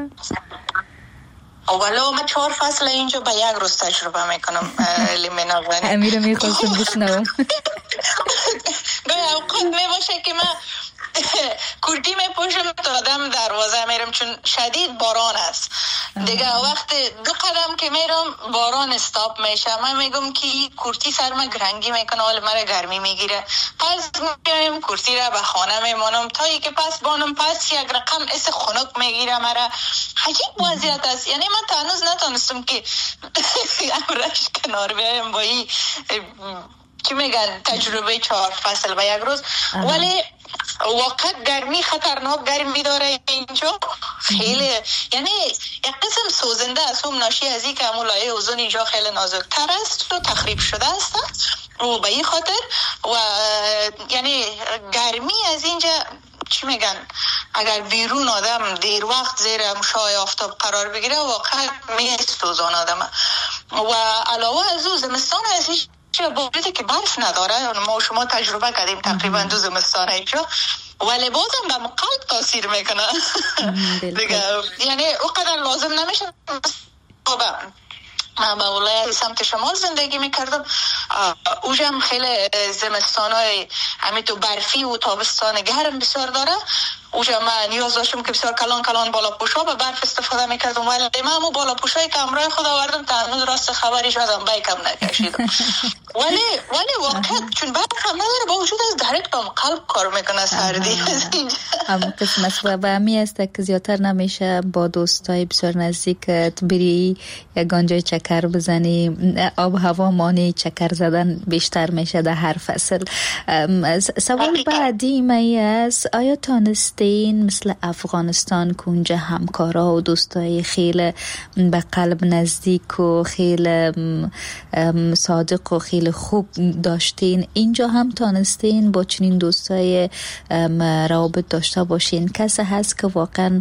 اولا من چهار فصل اینجا به یک روز تجربه میکنم. لیمنا غنی امیر میخواستم بشنوم. به اوقات میباشه که من کورتی میپوشم تا آدم دروازه میرم چون شدید باران است دیگه. وقت دو قدم که میرم باران استاپ میشه، من میگم که کورتی سرم گرنگی میکنه ولی مرا گرمی میگیره، پس میگم کورتی را به خانه میمانم تا ای که پس بانم پس یک رقم اس خنک میگیره مرا. عجیب وضعیت است. یعنی من تا هنوز نتونستم که امرش کنار بیایم با این چی میگن تجربه چهار فصل و یک روز. ولی واقعا گرمی خطرناک گرمی داره اینجا خیلی، یعنی یک قسم سوزنده است. هم ناشی از این که همون لایه اوزون اینجا خیلی نازکتر است و تخریب شده است و به این خاطر و یعنی گرمی از اینجا چی میگن اگر بیرون آدم دیر وقت زیر مشعاع آفتاب قرار بگیره واقعا میسوزان آدم. و علاوه از او زمستان از این باید که برف نداره، ما شما تجربه کردیم تقریبا دو زمستان اینجا، ولی بازم به قلب تاثیر میکنه دیگه. یعنی اونقدر لازم نمیشه. من به ولایت سمت شمال زندگی میکردم، اونجا هم خیلی زمستان های همینطور برفی و تابستان گرم بسیار داره. اونجا من نیاز داشتم که بسیار کلان کلان بالا پوشا به برف استفاده میکردم، ولی من همون بالا پوشایی که همراه خود آوردم تا هنوز راست خبریش ازم بیکم نکشیدم. ولی ولی واقعا چون برف هم نداره با وجود از دایرکت به قلب کار میکنه سردی. اما قسمت و همی است که زیادتر نمیشه با دوستای بسیار نزدیکت بری یک گنجای چکر بزنی. آب هوا مانع چکر زدن بیشتر میشه در هر فصل. سوال بعدی می است آیا تانستین مثل افغانستان که اونجا همکارا و دوستای خیلی به قلب نزدیک و خیلی صادق و خیلی خوب داشتین، اینجا هم تانستین با چنین دوستای روابط داشته باشین؟ کسی هست که واقعا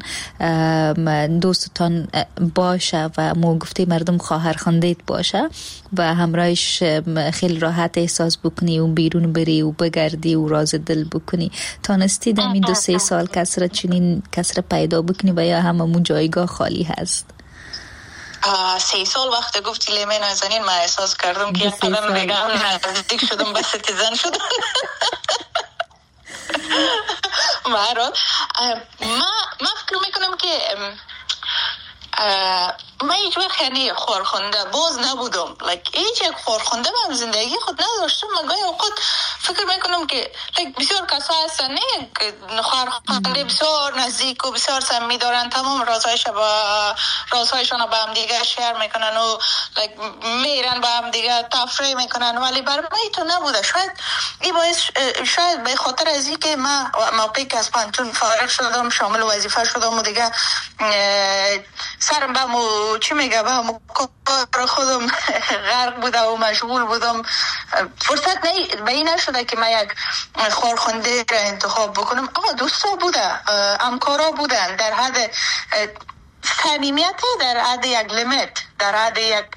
دوستتان باشه و مو گفتی مردم خواهر خواندیت باشه و همراهش خیلی راحت احساس بکنی و بیرون بری و بگردی و راز دل بکنی؟ تانستی در این دو سه سال کسر چنین کسر پیدا بکنی و یا هممون جایگاه خالی هست؟ سه سال وقت گفتی لیمه نازنین من احساس کردم که قدم بگم نزدیک شدم به ستیزن شدم. برحال ما ما فکر میکنم که من هیچ وقت یعنی خورخونده باز نبودم. like هیچ یک خورخونده من زندگی خود نداشتم. من گاهی اوقات فکر میکنم که like بسیار کسا هستن نه خورخونده بسیار نزدیک و بسیار سمی دارن، تمام رازهایش با رازهایشان با هم دیگه شیر میکنن و like میرن با هم دیگه تفریح میکنن، ولی برای من تو نبوده. شاید این باعث شاید به خاطر از این که من موقعی که از پانتون فارغ شدم شامل وظیفه شدم و دیگه سرم به مو چی میگه به مو کار خودم غرق بوده و مشغول بودم، فرصت به این نشده که من یک خورخونده را انتخاب بکنم. آقا دوستا بوده، همکارا بودن در حد صمیمیت، در حد یک لیمیت، در حد یک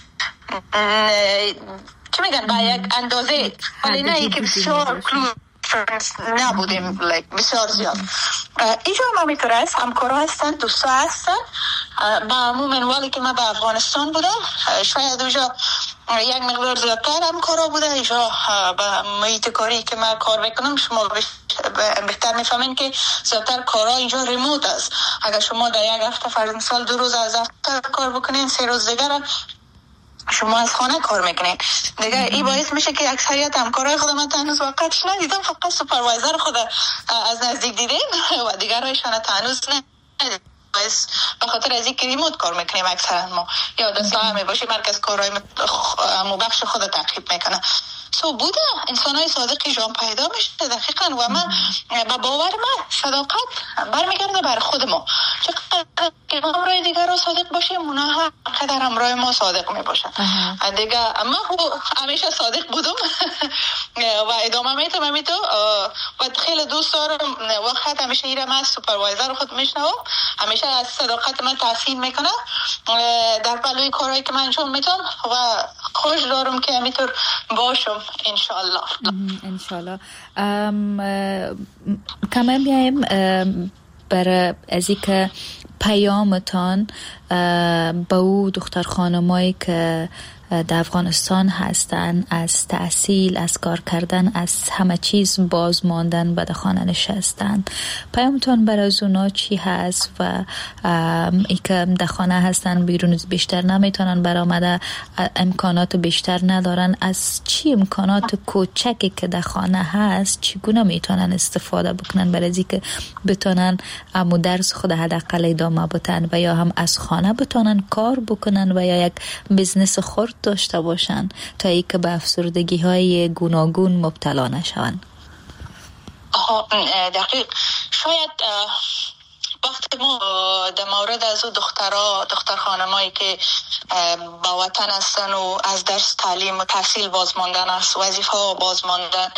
چی میگن با یک اندازه، ولی نه ای که بسیار کلوز نبودیم like بسیار زیاد. اینجا ما میتونه است همکارا هستن، دوستا هستن. با عموم والی که من به افغانستان بودم شاید اونجا یک مقدار زیادتر همکارا بوده. اینجا به محیط کاری که من کار میکنم شما بهتر میفهمین که زیادتر کارا اینجا ریموت است. اگر شما در یک هفته فرض مثال دو روز از دفتر کار بکنین، سه روز دیگر شما از خانه کار میکنین دیگه. این باعث میشه که اکثریت همکارای خود من هنوز واقعش ندیدم، فقط سوپروایزر خود از نزدیک دیدیم و دیگرایشان هنوز ندیدم. باعث به خاطر از اینکه ریموت کار میکنیم اکثرا ما یا دستا همه باشه مرکز کارهای مبخش خود تعقیب میکنه. سو بوده انسانای صادقی جان پیدا میشه دقیقاً. و من با باور من صداقت برمیگرده بر خود ما. چقدر که همراه دیگر رو صادق باشیم اونا قدر همراه ما صادق میباشن دیگه. اما همیشه صادق بودم و ادامه میتونم همیتو و خیلی دوست دارم. وقت همیشه ایرم از سوپروایزر خود میشنوم، همیشه از صداقت من تحسین میکنه در پلوی کارهایی که من انجام میدم و خوش دارم که همینطور باشم انشالله. انشالله. کمان بیایم برای از این که پیامتان به او دختر خانمایی که در افغانستان هستن، از تحصیل، از کار کردن، از همه چیز باز ماندن و در خانه نشستن، پیامتان برای از اونا چی هست؟ و ای که در خانه هستن بیرون بیشتر نمیتونن برآمده، امکانات بیشتر ندارن، از چی امکانات کوچکی که در خانه هست چگونه میتونن استفاده بکنن برای از که بتونن امو درس خود حداقل ادامه بدن و یا هم از خانه بتونن کار بکنن و یا یک بزنس خرد داشته باشن تا ای که به افسردگی های گوناگون مبتلا نشون. دقیق. شاید وقتی ما در مورد از او دخترها دختر خانمایی که با وطن هستن و از درس تعلیم و تحصیل بازماندن است، وظیفه ها بازماندن،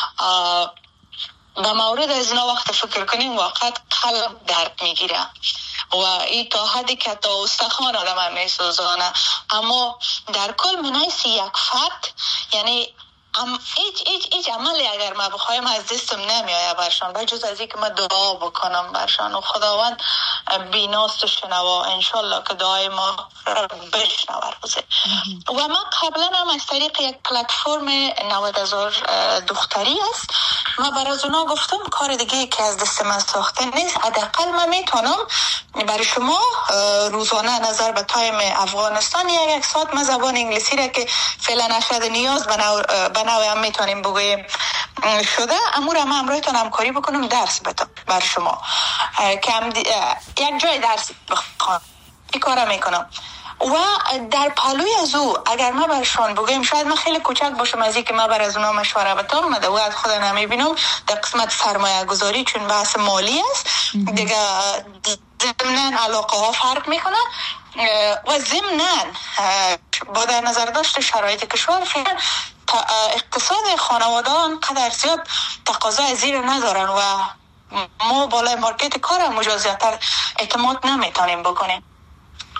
به مورد از اینا وقت فکر کنیم واقعا قلب درد میگیره و این تا حدی که تا استخوان آدم هم میسوزانه. اما در کل منایسی یک فرد یعنی ام ایچ ایچ ایچ عملی اگر ما بخوایم از دستم نمیآید برشان بجز از اینکه ما دعا بکنم برشان و خداوند بیناست و شنوا انشالله که دعای ما بشنوه روزه. و من قبلا هم از طریق یک پلتفرم نود هزار دختری است ما برای اونا گفتم کار دیگه که از دست من ساخته نیست، حداقل من میتونم برای شما روزانه نظر به تایم افغانستان یا یک ساعت ما زبان انگلیسی را که فعلا نشده نیاز به نوع هم میتونیم بگوییم شده امور هم همراهتان همکاری بکنم درس بدم بر شما که هم یک جای درس بخوام این کار میکنم. و در پلوی از او اگر ما برشان بگویم شاید من خیلی کوچک باشم از این که ما بر از اونا مشوره بدم، من دو از خود نمیبینم در قسمت سرمایه گذاری چون بحث مالی است دیگه ضمناً علاقه ها فرق میکنه و ضمناً با در نظر داشت شرایط کشور فعلا اقتصاد خانواده انقدر زیاد تقاضای زیر ندارن و ما بالای مارکت کار هم مجازیتر اعتماد نمیتونیم بکنیم.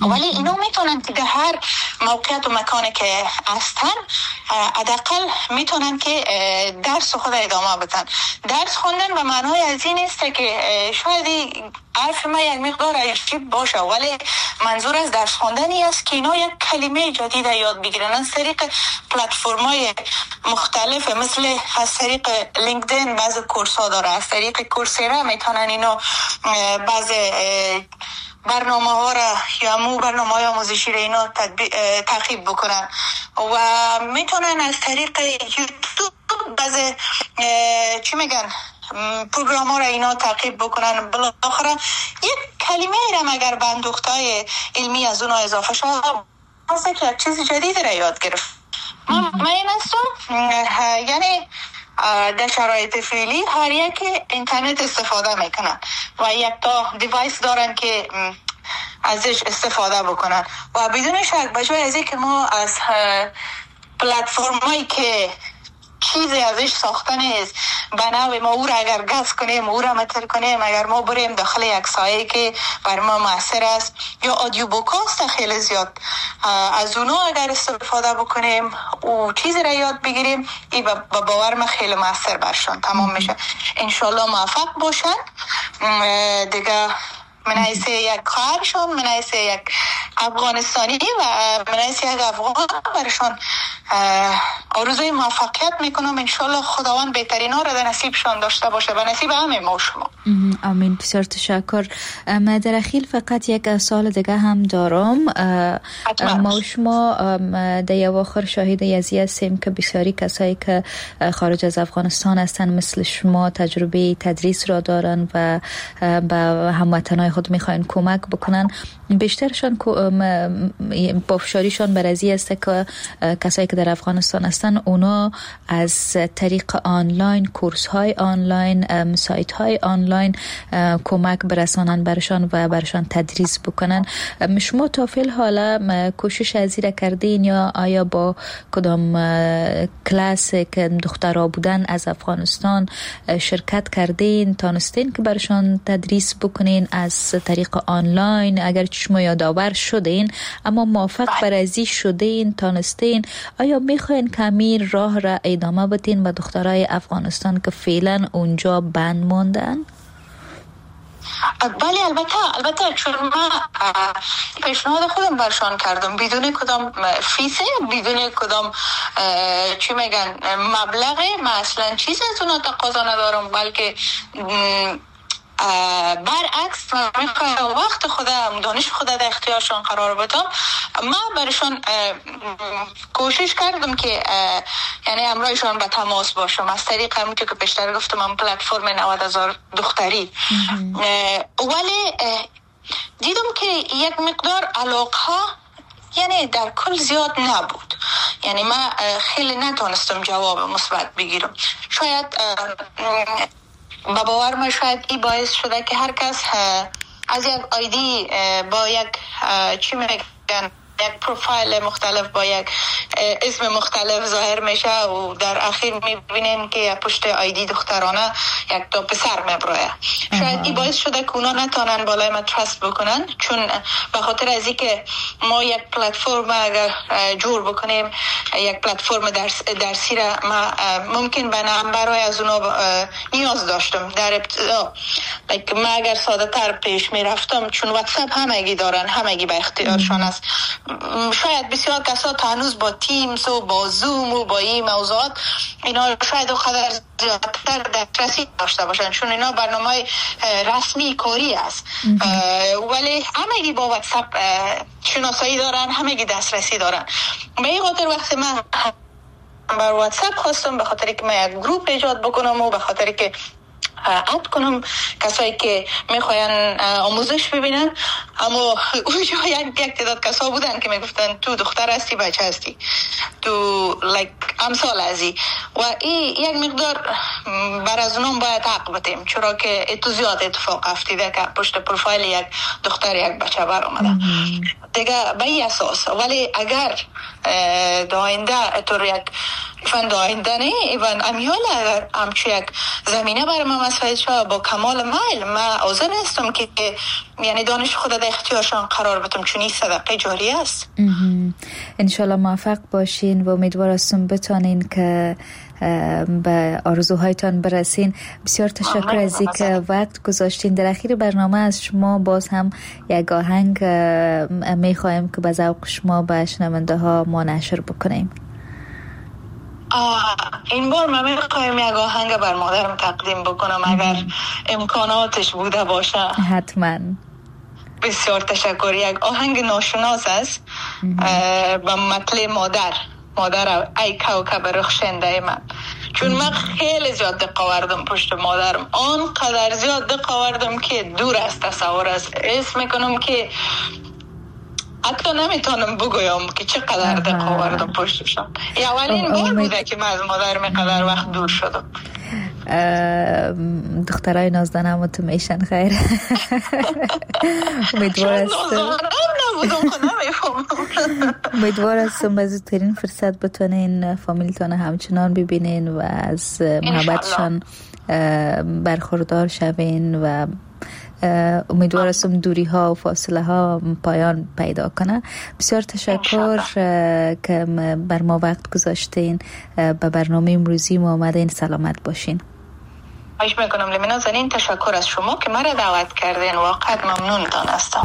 ولی اینا میتونن که در هر موقعیت و مکانی که هستن حداقل میتونن که درس خود ادامه بدن. درس خوندن به معنای از این است که شاید حرف ما یک مقدار عجیب باشه ولی منظور از درس خوندنی است که اینا یک کلمه جدید یاد بگیرن از طریق پلتفرم‌های مختلف، مثل از طریق لینکدین بعض کورس ها داره، از طریق کورسرا میتونن اینا بعض برنامه ها را یا مو برنامه های آموزشی را اینا تعقیب بکنن و میتونن از طریق یوتیوب بعض چی میگن پروگرام ها را اینا تعقیب بکنن. بالاخره یک کلمه را مگر به اندوختای علمی از اونها اضافه شد واسه که چیز جدید را یاد گرفت. من این هستم یعنی در شرایط فعلی هر یک اینترنت استفاده میکنن و یک تا دیوایس دارن که ازش استفاده بکنن و بدون شک بجای از اینکه ما از پلتفرمایی که چیزی ازش ساخته نیست به نوع ما او را اگر گز کنیم او را متر کنیم، اگر ما بریم داخل یک سایه که بر ما موثر است یا آدیو بوکاست خیلی زیاد از اونا اگر استفاده بکنیم و چیزی را یاد بگیریم این با باور ما خیلی موثر برشان تمام میشه. انشالله موفق باشن دیگه. من حیث یک خواهرشان، من حیث یک افغانستانی و من حیث یک افغان برشان آرزوی موفقیت میکنم. انشالله خداوند بهترین ها را در نصیبشان داشته باشه و نصیب همه ما شما. آمین. بسیار تشکر. من در اخیر فقط یک سوال دیگه هم دارم. ما و شما در اواخر شاهد یزی هستیم که بسیاری کسایی که خارج از افغانستان هستن مثل شما تجربه تدریس را دارن و به هموطنای خود میخواین کمک بکنن. بیشترشان پافشاریشان بر ازی است که کسایی که در افغانستان هستن اونا از طریق آنلاین کورس های آنلاین سایت های آنلاین کمک برسانن برشان و برشان تدریس بکنن. شما تا فعل حالا کوشش ازی را کردین یا آیا با کدام کلاس که دخترها بودن از افغانستان شرکت کردین تانستین که برشان تدریس بکنین از طریق آنلاین؟ اگر شما یادآور شدین اما موفق بر ازی شدین تانستین، آیا میخواین کمی راه را ادامه بدین به دخترای افغانستان که فعلا اونجا بند ماندن؟ بله البته البته چون من پیشنهاد خودم برشان کردم بدون کدام فیسه بدون کدام چی میگن مبلغه، من اصلا چیزی از اونا تقاضا ندارم بلکه برعکس من میخوایم وقت خودم دانش خودم در اختیارشان قرار بدم. من برشان کوشش کردم که یعنی همراهشان به تماس باشم از طریق همونطور که پیشتر گفتم من پلتفرم نود هزار دختری. ولی دیدم که یک مقدار علاقه یعنی در کل زیاد نبود، یعنی من خیلی نتونستم جواب مثبت بگیرم. شاید با باور ما شاید این باعث شده که هر کس از یک آیدی با یک چی میگن یک پروفایل مختلف با یک اسم مختلف ظاهر میشه و در اخیر میبینیم که پشت آیدی دخترانه یک تا پسر میبروه. شاید این باعث شده که اونا نتونن بالای ما ترست بکنن، چون به خاطر از اینکه ما یک پلتفرم اگر جور بکنیم یک پلتفرم درس درسی را ما ممکن به نمبرهای از اونا نیاز داشتم در ابتدا. ما اگر ساده تر پیش میرفتم چون واتساپ همگی دارن، همگی به اختیارشان است. شاید بسیار کسا تا هنوز با تیمز و با زوم و با این موضوعات اینا شاید خیلی زیادتر دسترسی داشته باشن چون اینا برنامه رسمی کاری است، ولی همگی با واتساپ شناسایی دارن، همگی دسترسی دارن. به این خاطر وقتی من بر واتساپ خواستم به خاطر که من یک گروپ ایجاد بکنم و به خاطر که اد کنم کسایی که میخواین آموزش ببینن، اما اونجا یک یک تعداد کسا بودن که میگفتن تو دختر هستی بچه هستی تو لایک امثال ازی و این یک مقدار بر از اونم باید حق بدیم چرا که اتو زیاد اتفاق افتیده که پشت پروفایل یک دختر یک بچه بر آمده. دیگه به این اساس. ولی اگر در آینده طور یک ایوان در آینده نه ایوان امیال اگر همچو یک زمینه برای ما مساعد شد با کمال میل ما حاضر هستم که یعنی دانش خود در اختیارشان قرار بدم، چون این صدقه جاری است. انشالله موفق باشین و امیدوار هستم بتانین که به آرزوهایتان برسین. بسیار تشکر از اینکه وقت گذاشتین. در اخیر برنامه از شما باز هم یک آهنگ میخوایم که به ذوق شما به شنونده ها ما نشر بکنیم. این بار من میخوایم یک آهنگ بر مادرم تقدیم بکنم اگر امکاناتش بوده باشه. حتما. بسیار تشکر. یک آهنگ ناشناس است به مطلع مادر مادر ای کوکب رخشنده من، چون من خیلی زیاد دقت آوردم پشت مادرم، آنقدر زیاد دقت آوردم که دور از تصور است. اسم میکنم که حتی نمیتونم بگویم که چقدر دقت آوردم پشتشان. اولین بار بوده که من از مادرم اینقدر وقت دور شدم. دخترای نازدانم تو میشن خیر. امیدوار هستم امیدوار هستم به زودترین فرصت بتونین فامیلتان همچنان ببینین و از محبتشان برخوردار شوین و امیدوار هستم دوری ها و فاصله ها پایان پیدا کنه. بسیار تشکر که بر ما وقت گذاشتین. به برنامه امروزی ما آمدین. سلامت باشین. خواهش میکنم لیمینا زنین. تشکر از شما که مرا دعوت کردین. واقعا ممنون دانستم.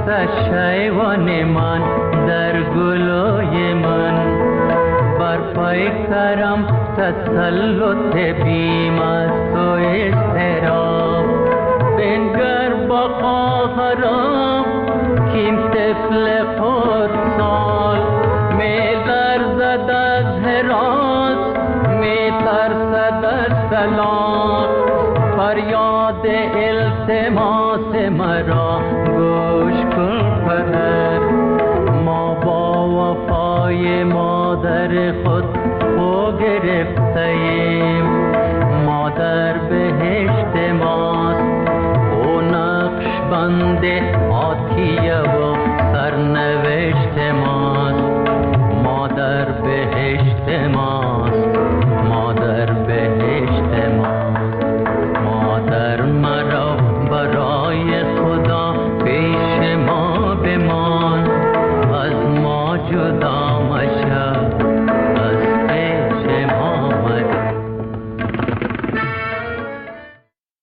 شیوان من در گلوی من بر پای کرم تسلط بیم است و استراب بنگر با خواهرم کیم طفل خود سال می لرزد از حراس می ترسد از سلام فریاد التماس مرا گوش کن پدر ما با وفای مادر خود